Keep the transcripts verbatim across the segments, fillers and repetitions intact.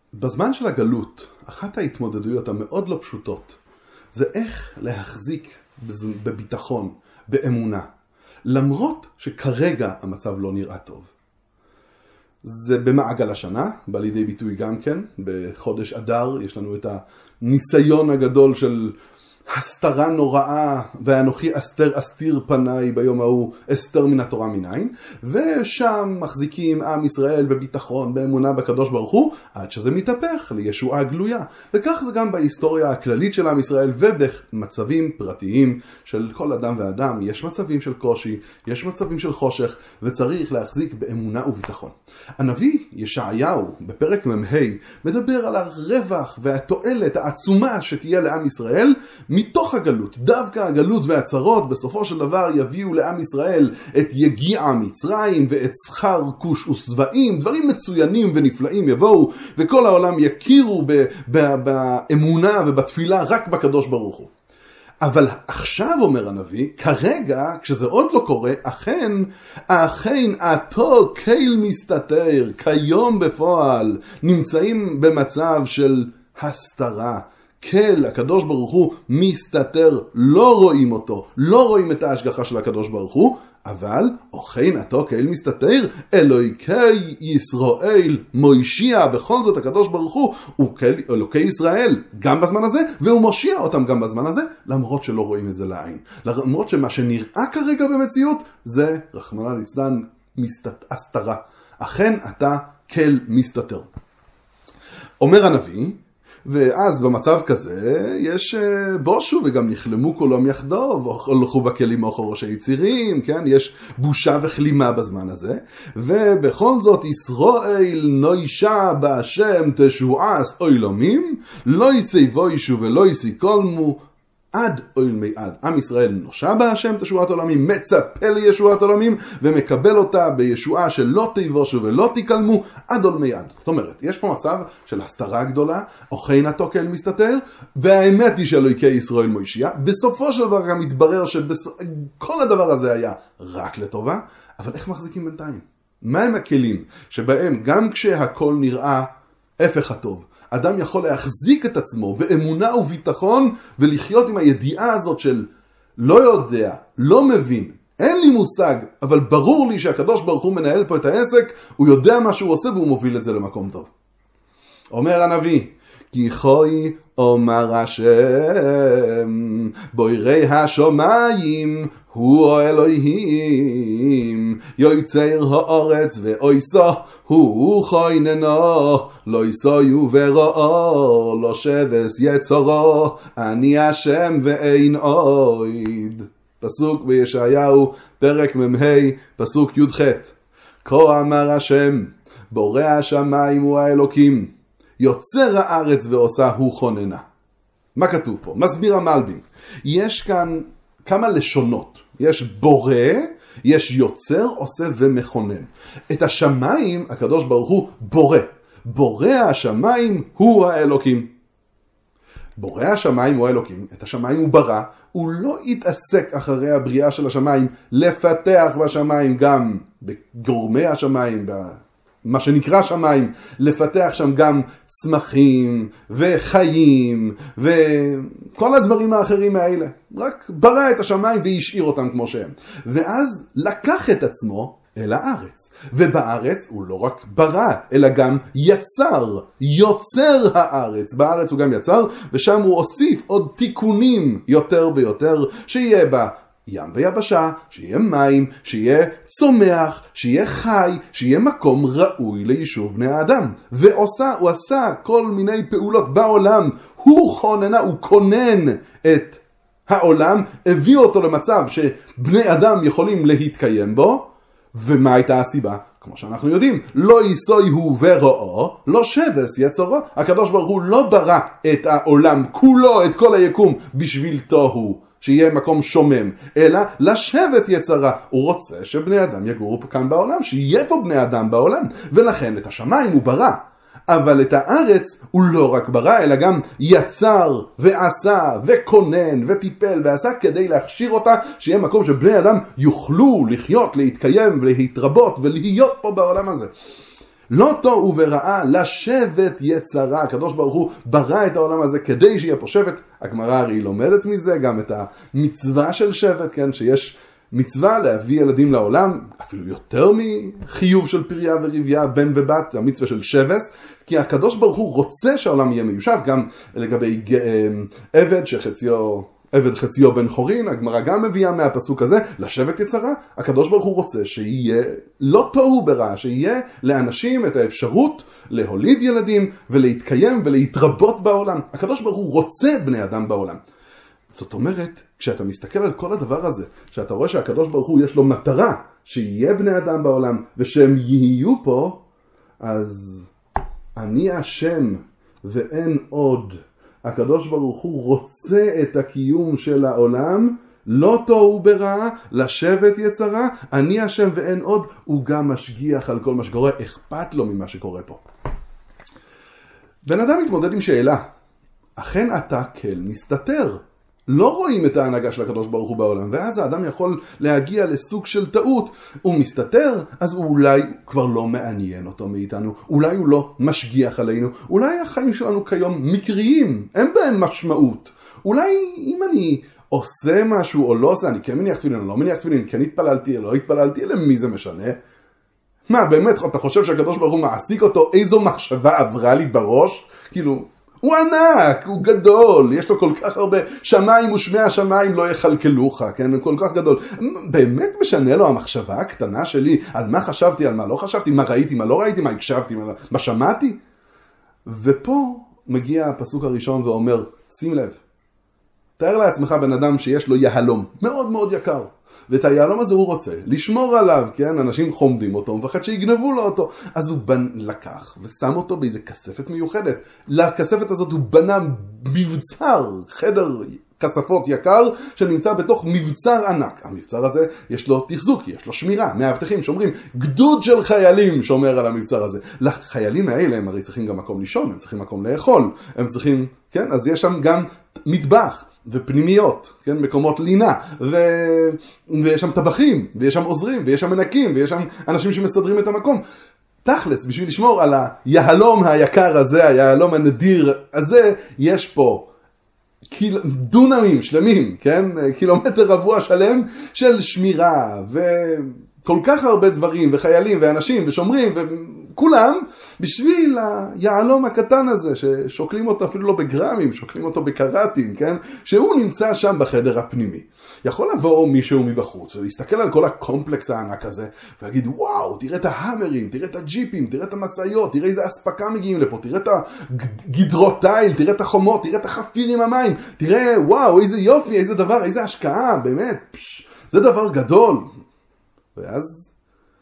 בזמן של הגלות, אחת ההתמודדויות המאוד לא פשוטות, זה איך להחזיק בביטחון, באמונה, למרות שכרגע המצב לא נראה טוב. זה במעגל השנה, בא לידי ביטוי גם כן, בחודש אדר יש לנו את הניסיון הגדול של הסתרה נוראה, ואנוכי אסתר אסתיר פניי ביום ההוא, אסתר מן התורה מניין, ושם מחזיקים עם ישראל בביטחון, באמונה בקדוש ברוך הוא, עד שזה מתהפך לישועה גלויה. וכך זה גם בהיסטוריה הכללית של עם ישראל, ובמצבים פרטיים של כל אדם ואדם, יש מצבים של קושי, יש מצבים של חושך, וצריך להחזיק באמונה וביטחון. הנביא ישעיהו, בפרק מ"ה, מדבר על הרווח והתועלת העצומה שתהיה לעם ישראל, מתוך הגלות. דווקא הגלות והצרות בסופו של דבר יביאו לעם ישראל את יגיע מצרים ואת שכר כוש וסבעים, דברים מצוינים ונפלאים יבואו, וכל העולם יכירו ב- ב- באמונה ובתפילה רק בקדוש ברוך הוא. אבל עכשיו אומר הנביא, כרגע, כשזה עוד לא קורה, אכן, אכן עתו קהל מסתתר, כיום בפועל, נמצאים במצב של הסתרה. כל הקדוש ברוך הוא מסתתר, לא רואים אותו, לא רואים את ההשגחה של הקדוש ברוך הוא, אבל אוכן עתו קהל מסתתר, אלוהיקי ישראל מושיע, בכל זאת הקדוש ברוך הוא הוא אלוקי ישראל גם בזמן הזה, והוא מושיע אותם גם בזמן הזה, למרות שלא רואים את זה לעין, למרות שמה שנראה כרגע במציאות זה רחמנא ליצלן הסתרה. אכן אתה קהל מסתתר. אומר הנביא, ואז במצב כזה יש בושו וגם נחלמו כולם יחדו והולכו בכלים מאחור ראשי צירים, כן? יש בושה וכלימה בזמן הזה, ובכל זאת ישראל נוישה בהשם תשועס אוילומים, לא יצא בוישו ולא יצא קולמו עד אויל מיעד. עם ישראל נושע בהשם תשועת עולמים, מצפה לישועת עולמים, ומקבל אותה בישועה שלא תיבושו ולא תקלמו עד אויל מיעד. זאת אומרת, יש פה מצב של הסתרה גדולה, אוכן עתו קהל מסתתר, והאמת היא שאלוהיקי ישראל מושיע. בסופו של דבר גם מתברר שכל הדבר הזה היה רק לטובה, אבל איך מחזיקים בינתיים? מהם הכלים שבהם גם כשהכל נראה הפך הטוב, אדם יכול להחזיק את עצמו באמונה וביטחון ולחיות עם הידיעה הזאת של לא יודע, לא מבין, אין לי מושג, אבל ברור לי שהקדוש ברוך הוא מנהל פה את העסק, הוא יודע מה שהוא עושה והוא מוביל את זה למקום טוב. אומר הנביא, כי חוי אומר השם בוירי השומיים הוא אלוהים יוצר הארץ ואויסו הוא חויננו לא יסויו ורואו לא שבס יצרו אני השם ואין אויד. פסוק בישעיהו פרק מ"ה פסוק י"ח. כה אמר השם בורא השמיים הוא האלוקים יוצר הארץ ועושה הוא חוננה. מה כתוב פה? מסביר המלבים. יש כאן כמה לשונות. יש בורא, יש יוצר, עושה ומכונן. את השמיים הקדוש ברוך הוא בורא. בורא השמיים הוא האלוקים. בורא השמיים הוא האלוקים. את השמיים הוא ברא. הוא לא התעסק אחרי הבריאה של השמיים לפתח בשמיים גם בגורמי השמיים, ב... מה שנקרא שמיים, לפתח שם גם צמחים וחיים וכל הדברים האחרים האלה. רק ברא את השמיים והשאיר אותם כמו שהם. ואז לקח את עצמו אל הארץ. ובארץ הוא לא רק ברא, אלא גם יצר. יוצר הארץ. בארץ הוא גם יצר, ושם הוא הוסיף עוד תיקונים יותר ויותר, שיהיה בה ים ויבשה, שיהיה מים, שיהיה צומח, שיהיה חי, שיהיה מקום ראוי ליישוב בני האדם. ועושה, הוא עשה כל מיני פעולות בעולם. הוא חוננה, הוא כונן את העולם, הביא אותו למצב שבני אדם יכולים להתקיים בו. ומה הייתה הסיבה? כמו שאנחנו יודעים, לא יסוי הוא ורואו, לא שבס יצרו. הקדוש ברוך הוא לא ברא את העולם כולו, את כל היקום, בשביל תוהו. שיהיה מקום שומם, אלא לשבת יצרה. הוא רוצה שבני אדם יגורו כאן בעולם, שיהיה פה בני אדם בעולם, ולכן את השמיים הוא ברא. אבל את הארץ הוא לא רק ברא, אלא גם יצר ועשה וכונן וטיפל ועשה כדי להכשיר אותה, שיהיה מקום שבני אדם יוכלו לחיות, להתקיים ולהתרבות ולהיות פה בעולם הזה. לא תוהו ורעה לשבת יצרה. הקדוש ברוך הוא ברא את העולם הזה כדי שיהיה פה שבט. הגמרא הרי לומדת מזה גם את המצווה של שבט, כן? שיש מצווה להביא ילדים לעולם, אפילו יותר מחיוב של פריה ורביה, בן ובת, המצווה של שבס, כי הקדוש ברוך הוא רוצה שהעולם יהיה מיושב, גם לגבי עבד שחציו, עבד חציו בן חורין, הגמרא גם מביאה מהפסוק הזה, לשבת יצרה, הקדוש ברוך הוא רוצה שיהיה לא תוהו ברע, שיהיה לאנשים את האפשרות להוליד ילדים ולהתקיים ולהתרבות בעולם. הקדוש ברוך הוא רוצה בני אדם בעולם. זאת אומרת, כשאתה מסתכל על כל הדבר הזה, שאתה רואה שהקדוש ברוך הוא יש לו מטרה שיהיה בני אדם בעולם ושהם יהיו פה, אז אני השם ואין עוד. הקדוש ברוך הוא רוצה את הקיום של העולם, לא תוהו ברע, לשבת יצרה, אני השם ואין עוד. הוא גם משגיח על כל מה שקורה, אכפת לו ממה שקורה פה. בן אדם מתמודד עם שאלה, אכן אתה כל מסתתר. לא רואים את ההנהגה של הקדוש ברוך הוא בעולם, ואז האדם יכול להגיע לסוג של טעות. הוא מסתתר, אז הוא אולי כבר לא מעניין אותו מאיתנו, אולי הוא לא משגיח עלינו, אולי החיים שלנו כיום מקריים, אין בהם משמעות. אולי אם אני עושה משהו או לא עושה, אני כן מניח תפילין או לא מניח תפילין, כן התפללתי או לא התפללתי, למי זה משנה? מה, באמת, אתה חושב שהקדוש ברוך הוא מעסיק אותו? איזו מחשבה עברה לי בראש? כאילו, הוא ענק, הוא גדול, יש לו כל כך הרבה שמיים ושמי השמיים לא יחלקלוך, כן? הוא כל כך גדול. באמת משנה לו המחשבה הקטנה שלי על מה חשבתי, על מה לא חשבתי, מה ראיתי, מה לא ראיתי, מה הקשבתי, מה, מה שמעתי? ופה מגיע הפסוק הראשון ואומר, שים לב, תאר לעצמך בן אדם שיש לו יהלום, מאוד מאוד יקר. ואת היהלום הזה הוא רוצה לשמור עליו, כן? אנשים חומדים אותו, הוא מפחד שיגנבו לו אותו. אז הוא בנ... לקח ושם אותו באיזה כספת מיוחדת. לכספת הזאת הוא בנה מבצר, חדר כספות יקר, שנמצא בתוך מבצר ענק. המבצר הזה יש לו תחזוק, יש לו שמירה, מאבטחים שומרים, גדוד של חיילים שומר על המבצר הזה. לחיילים האלה הם הרי צריכים גם מקום לישון, הם צריכים מקום לאכול, הם צריכים, כן? אז יש שם גם מטבח. ופנימיות, כן, מקומות לינה, ו... ויש שם טבחים, ויש שם עוזרים, ויש שם מנקים, ויש שם אנשים שמסדרים את המקום. תכלס, בשביל לשמור על היהלום היקר הזה, היהלום הנדיר הזה, יש פה קיל... דונמים שלמים, כן, קילומטר רבוע שלם של שמירה, וכל כך הרבה דברים, וחיילים, ואנשים, ושומרים, וכולם, בשביל היהלום הקטן הזה, ששוקלים אותו אפילו לא בגרמים, שוקלים אותו בקראטים, כן? שהוא נמצא שם בחדר הפנימי. יכול לבוא מישהו מבחוץ, ולהסתכל על כל הקומפלקס הענק הזה, ולהגיד, וואו, תראה את ההמרים, תראה את הג'יפים, תראה את המסעיות, תראה איזה אספקה מגיעים לפה, תראה את הגדרות טייל, תראה את החומות, תראה את החפיר עם המים, תראה, וואו, איזה יופי, איזה דבר, איזה השקעה, באמת, פש, זה דבר גדול. ואז,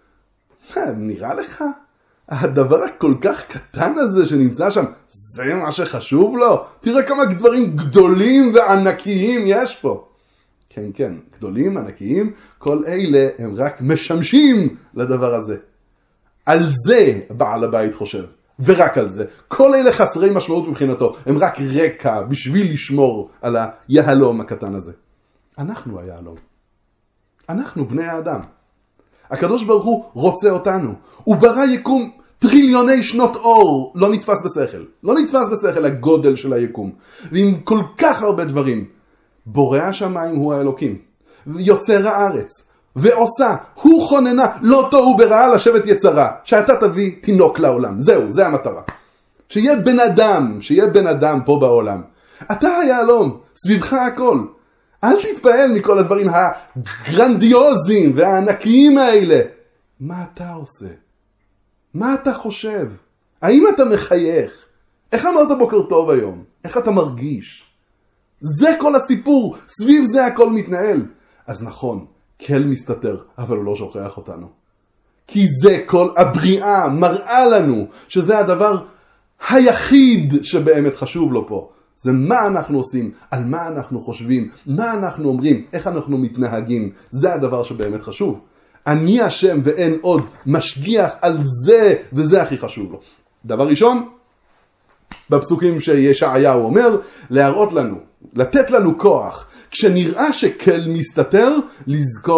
נראה לך? הדבר הכל כך קטן הזה שנמצא שם, זה מה שחשוב לו? תראה כמה דברים גדולים וענקיים יש פה. כן, כן, גדולים, ענקיים, כל אלה הם רק משמשים לדבר הזה. על זה בעל הבית חושב, ורק על זה. כל אלה חסרי משמעות מבחינתו, הם רק רקע בשביל לשמור על היהלום הקטן הזה. אנחנו היהלום. אנחנו בני האדם. הקדוש ברוך הוא רוצה אותנו. הוא ברא יקום טריליוני שנות אור. לא נתפס בשכל. לא נתפס בשכל הגודל של היקום. ועם כל כך הרבה דברים. בורא השמיים הוא האלוקים. יוצר הארץ. ועושה. הוא חוננה. לא תוהו ברעה לשבת יצרה. שאתה תביא תינוק לעולם. זהו, זה המטרה. שיהיה בן אדם. שיהיה בן אדם פה בעולם. אתה היהלום. סביבך הכל. אל תתפעל מכל הדברים הגרנדיוזיים והענקיים האלה. מה אתה עושה? מה אתה חושב? האם אתה מחייך? איך אמרת בוקר טוב היום? איך אתה מרגיש? זה כל הסיפור, סביב זה הכל מתנהל. אז נכון, כל מסתתר, אבל הוא לא שוכח אותנו. כי זה כל הבריאה מראה לנו שזה הדבר היחיד שבאמת חשוב לו פה. זה מה אנחנו עושים, על מה אנחנו חושבים, מה אנחנו אומרים, איך אנחנו מתנהגים. זה הדבר שבאמת חשוב. אני השם ואין עוד, משגיח על זה, וזה הכי חשוב לו. דבר ראשון, בפסוקים שישעיהו אומר, להראות לנו, לתת לנו כוח, כשנראה שכל מסתתר, לזכור,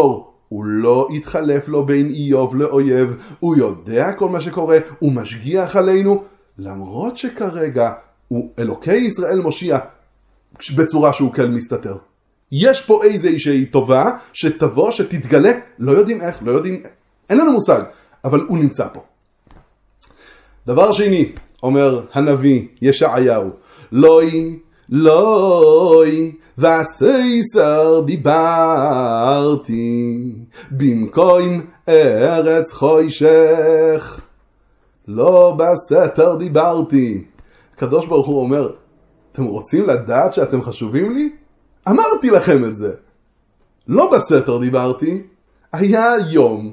הוא לא יתחלף לו בין איוב לאויב, הוא יודע כל מה שקורה, הוא משגיח עלינו, למרות שכרגע הוא אלוקי ישראל מושיע בצורה שהוא כל מסתתר. יש פה איזושהי טובה שתבוא, שתתגלה, לא יודעים איך, לא יודעים, אין לנו מושג, אבל הוא נמצא פה. דבר שני, אומר הנביא ישעיהו, לוי, לוי, וסייסר דיברתי, במקום ארץ חושך, לא בסתר דיברתי. הקדוש ברוך הוא אומר, אתם רוצים לדעת שאתם חשובים לי? אמרתי לכם את זה. לא בסתר דיברתי, היה יום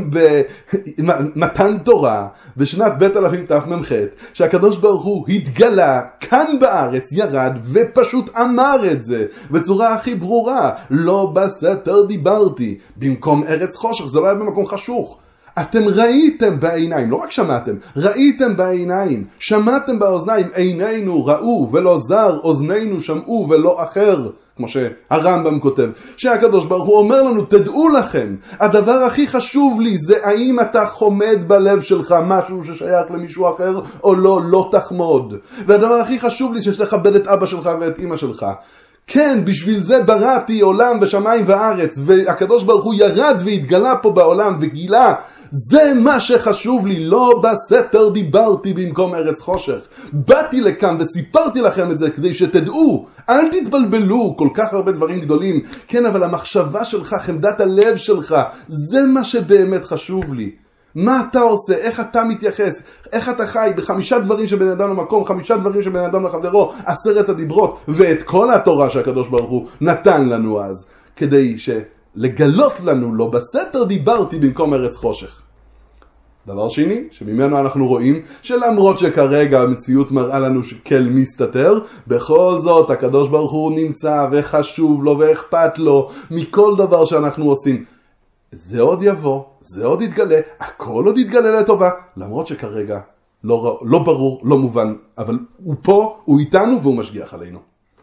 במתן תורה בשנת בית אלפים תמ"ח שהקדוש ברוך הוא התגלה כאן בארץ, ירד ופשוט אמר את זה בצורה הכי ברורה, לא בסתר דיברתי, במקום ארץ חושך. זה לא היה במקום חשוך. אתם ראיתם בעיניים, לא רק שמעתם, ראיתם בעיניים, שמעתם באוזניים, עינינו ראו ולא זר, אוזנינו שמעו ולא אחר, כמו שהרמב"ם כותב, שהקדוש ברוך הוא אומר לנו, תדעו לכם, הדבר הכי חשוב לי זה האם אתה חומד בלב שלך משהו ששייך למישהו אחר או לא, לא תחמוד. והדבר הכי חשוב לי שתכבד את אבא שלך ואת אמא שלך. כן, בשביל זה בראתי עולם ושמיים וארץ, והקדוש ברוך הוא ירד והתגלה פה בעולם וגילה, זה מה שחשוב לי, לא בסתר דיברתי במקום ארץ חושך. באתי לכאן וסיפרתי לכם את זה כדי שתדעו, אל תתבלבלו, כל כך הרבה דברים גדולים, כן, אבל המחשבה שלך, חמדת הלב שלך, זה מה שבאמת חשוב לי. מה אתה עושה? איך אתה מתייחס? איך אתה חי? בחמישה דברים שבין אדם למקום, חמישה דברים שבין אדם לחברו, עשרת הדיברות, ואת כל התורה שהקדוש ברוך הוא נתן לנו אז, כדי שלגלות לנו, לא בסתר דיברתי במקום ארץ חושך. דבר שני, שממנו אנחנו רואים שלמרות שכרגע המציאות מראה לנו שכל מסתתר, בכל זאת הקדוש ברוך הוא נמצא וחשוב לו ואכפת לו מכל דבר שאנחנו עושים. זה עוד יבוא, זה עוד יתגלה, הכל עוד יתגלה לטובה, למרות שכרגע לא, לא ברור, לא מובן, אבל הוא פה, הוא איתנו והוא משגיח עלינו.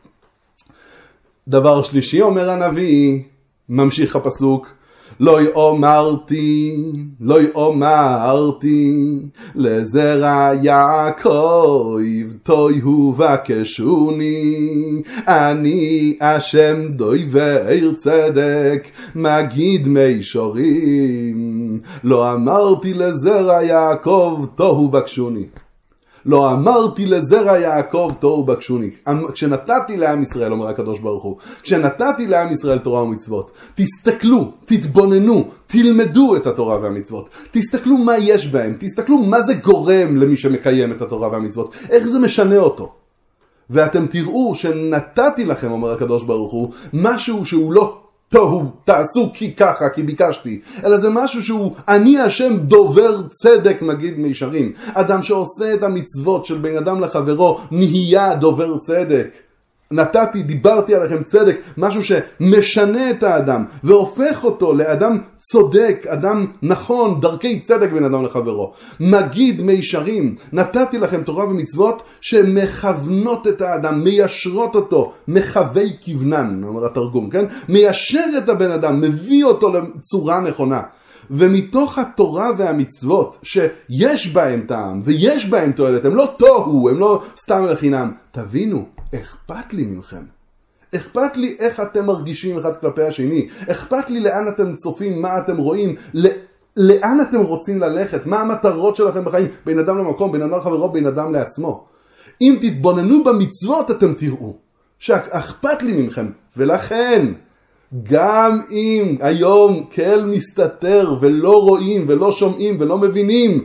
דבר שלישי, אומר הנביא, ממשיך הפסוק, לא יאמרתי, לא יאמרתי, לזרע יעקב תוהו ובקשוני, אני השם דובר צדק, מגיד מישורים, לא אמרתי לזרע יעקב תוהו ובקשוני. לא אמרתי לזרע יעקב תוהו ובקשוני. כשנתתי לעם ישראל, אומר הקדוש ברוך הוא, כשנתתי לעם ישראל תורה ומצוות, תסתכלו, תתבוננו, תלמדו את התורה והמצוות, תסתכלו מה יש בהם, תסתכלו מה זה גורם למי שמקיים את התורה והמצוות, איך זה משנה אותו. ואתם תראו שנתתי לכם, אומר הקדוש ברוך הוא, משהו שהוא לא תוהו, תעשו כי ככה, כי ביקשתי, אלא זה משהו שהוא, אני השם דובר צדק, מגיד מישרים. אדם שעושה את המצוות של בין אדם לחברו, נהיה דובר צדק. נתתי, דיברתי עליכם צדק, משהו שמשנה את האדם, והופך אותו לאדם צודק, אדם נכון, דרכי צדק בין אדם לחברו. מגיד מישרים, נתתי לכם תורה ומצוות שמכוונות את האדם, מיישרות אותו, מחווי כוונן, אומר התרגום, כן? מיישר את הבן אדם, מביא אותו לצורה נכונה. ומתוך התורה והמצוות שיש בהם טעם ויש בהם תועלת, הם לא תוהו, הם לא סתם לחינם, תבינו, אכפת לי ממכם. אכפת לי איך אתם מרגישים אחד כלפי השני. אכפת לי לאן אתם צופים, מה אתם רואים, לאן אתם רוצים ללכת, מה המטרות שלכם בחיים, בין אדם למקום, בין אדם לחברו, בין אדם לעצמו. אם תתבוננו במצוות אתם תראו שאכפת לי ממכם. ולכן, גם אם היום כל מסתתר ולא רואים ולא שומעים ולא מבינים,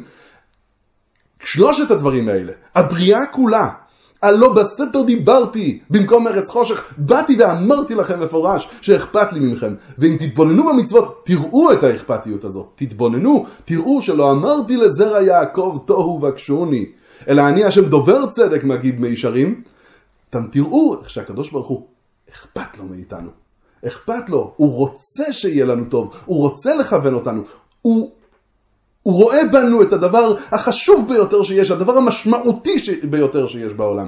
שלושת הדברים האלה, הבריאה כולה, הלא בסתר דיברתי במקום ארץ חושך, באתי ואמרתי לכם מפורש שאכפת לי ממכם. ואם תתבוננו במצוות, תראו את האכפתיות הזאת. תתבוננו, תראו שלא אמרתי לזרע יעקב תוהו ובקשוני, אלא אני השם דובר צדק, מגיד מישרים. אתם תראו איך שהקדוש ברוך הוא אכפת לו מאיתנו. אכפת לו, הוא רוצה שיהיה לנו טוב, הוא רוצה לכוון אותנו, הוא, הוא רואה בנו את הדבר החשוב ביותר שיש, הדבר המשמעותי ש... ביותר שיש בעולם.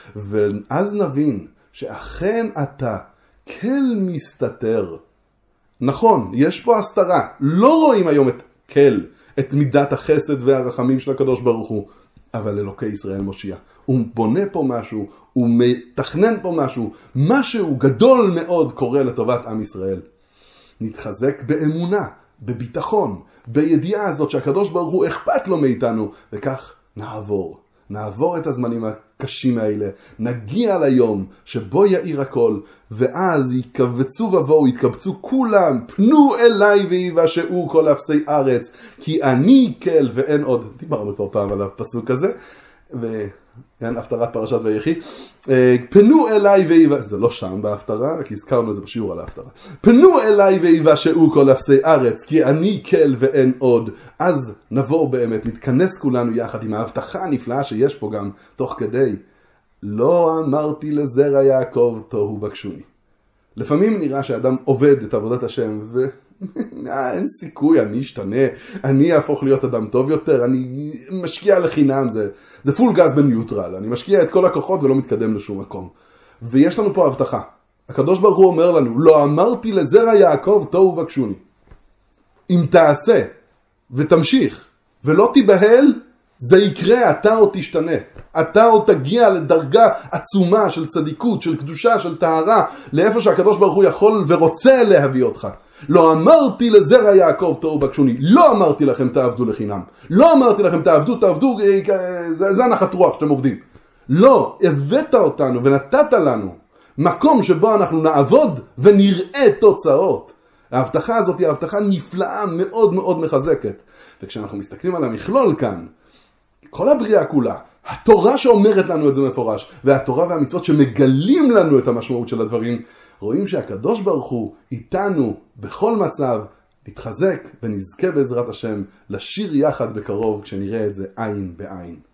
ואז נבין שאכן אתה כל מסתתר, נכון, יש פה הסתרה. לא רואים היום את כל, את מידת החסד והרחמים של הקדוש ברוך הוא. אבל אלוקי ישראל מושיע. הוא בונה פה משהו, הוא מתכנן פה משהו. משהו גדול מאוד קורה לטובת עם ישראל. נתחזק באמונה, בביטחון, בידיעה הזאת שהקדוש ברוך הוא אכפת לו מאיתנו. וכך נעבור. נעבור את הזמנים הקשים האלה, נגיע ליום שבו יאיר הכל, ואז יקבצו ובואו, יתקבצו כולם, פנו אליי ויבשעו כל אפסי ארץ, כי אני כל ואין עוד. דיברנו כבר פעם על הפסוק הזה, ואין הפטרת פרשת ויחי. פנו אליי ויבשעו, זה לא שם בהפטרה, כי הזכרנו את זה בשיעור על ההפטרה. פנו אליי ויבשעו כל אפסי ארץ, כי אני כל ואין עוד. אז נבוא באמת, נתכנס כולנו יחד עם ההבטחה הנפלאה שיש פה גם תוך כדי. לא אמרתי לזרע יעקב תוהו בקשוני. לפעמים נראה שאדם עובד את עבודת השם ו... אין סיכוי, אני אשתנה, אני אהפוך להיות אדם טוב יותר, אני משקיע לחינם, זה, זה פול גז בניוטרל, אני משקיע את כל הכוחות ולא מתקדם לשום מקום. ויש לנו פה הבטחה. הקדוש ברוך הוא אומר לנו, לא אמרתי לזרע יעקב תוהו בקשוני. אם תעשה ותמשיך ולא תיבהל, זה יקרה, אתה עוד תשתנה. אתה עוד תגיע לדרגה עצומה של צדיקות, של קדושה, של טהרה, לאיפה שהקדוש ברוך הוא יכול ורוצה להביא אותך. לא אמרתי לזרע יעקב תוהו בקשוני, לא אמרתי לכם תעבדו לחינם, לא אמרתי לכם תעבדו, תעבדו, זה, זה הנחת רוח שאתם עובדים. לא, הבאת אותנו ונתת לנו מקום שבו אנחנו נעבוד ונראה תוצאות. ההבטחה הזאת היא הבטחה נפלאה מאוד מאוד מחזקת. וכשאנחנו מסתכלים על המכלול כאן, כל הבריאה כולה, התורה שאומרת לנו את זה מפורש, והתורה והמצוות שמגלים לנו את המשמעות של הדברים, רואים שהקדוש ברוך הוא איתנו בכל מצב, נתחזק ונזכה בעזרת השם לשיר יחד בקרוב כשנראה את זה עין בעין.